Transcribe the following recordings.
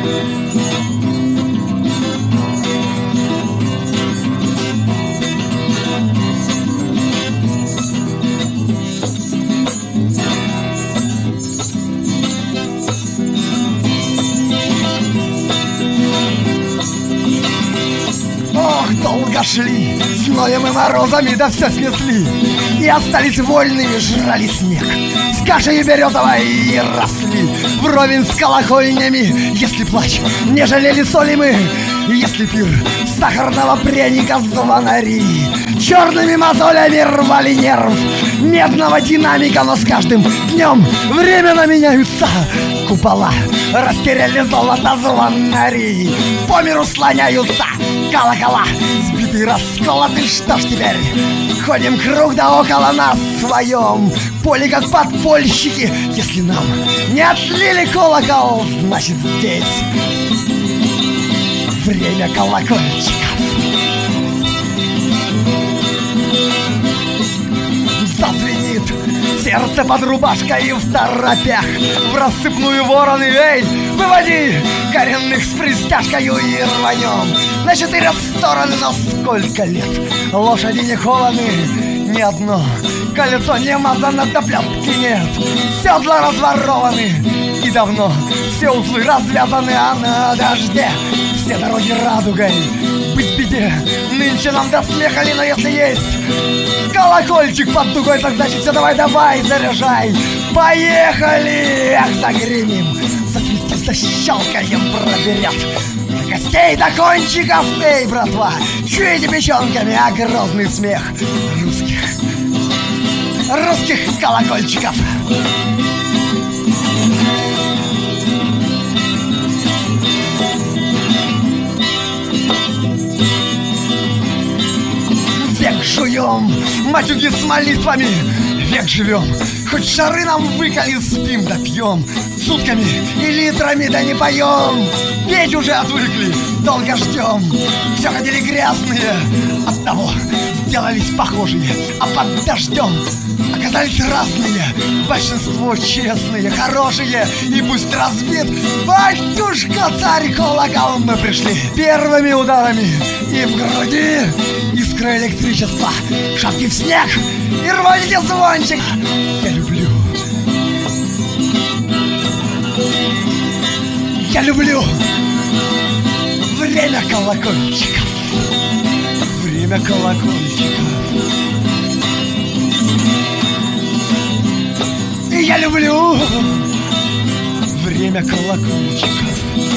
Долго шли, зноем и морозами, да все снесли, и остались вольными, жрали снег. С кашей березовой и росли вровень с колокольнями. Если плач, не жалели соли мы, если пир сахарного пряника звонари черными мозолями рвали нерв медного динамика. Но с каждым днем временно меняются купола, растеряли золото звонари, по миру слоняются колокола, сбитый, расколотый. Что ж теперь? Ходим круг да около нас в своем поле, как подпольщики. Если нам не отлили колокол, значит здесь время колокольчиков. Зазвенит сердце под рубашкой и в торопях, в рассыпную вороны, эй, выводи коренных с пристяжкою и рванем на 4 стороны. Но сколько лет лошади не кованы, ни одно колесо не мазано, до пятки нет, седла разворованы, и давно все узлы развязаны, а на дожде все дороги радугой. Быть беде, нынче нам до смеха ли, но если есть колокольчик под дугой, так значит все, давай, заряжай. Поехали! Ах, загремим, засвистим, защелкаем, проберет до костей, до кончиков. Эй, братва, чуете печенками, а грозный смех русских колокольчиков. Век жуем матюги с молитвами, век живем, хоть шары нам выколи, спим да пьем сутками и литрами, да не поем. Петь уже отвыкли, долго ждем, все ходили грязные, оттого сделались похожие, а под дождем оказались разные. Большинство честные, хорошие, и пусть разбит батюшка царь колокол. Мы пришли первыми ударами, и в груди искра электричества, шапки в снег и рваните звончик. Я люблю время колокольчиков. Время колокольчиков. И я люблю время колокольчиков.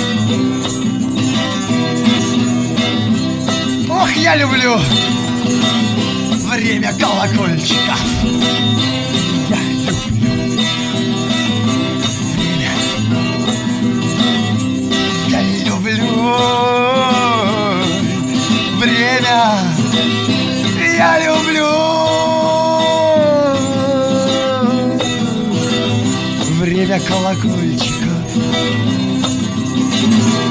Ох, я люблю время колокольчиков. Я люблю время. Я люблю время. Я люблю время колокольчика.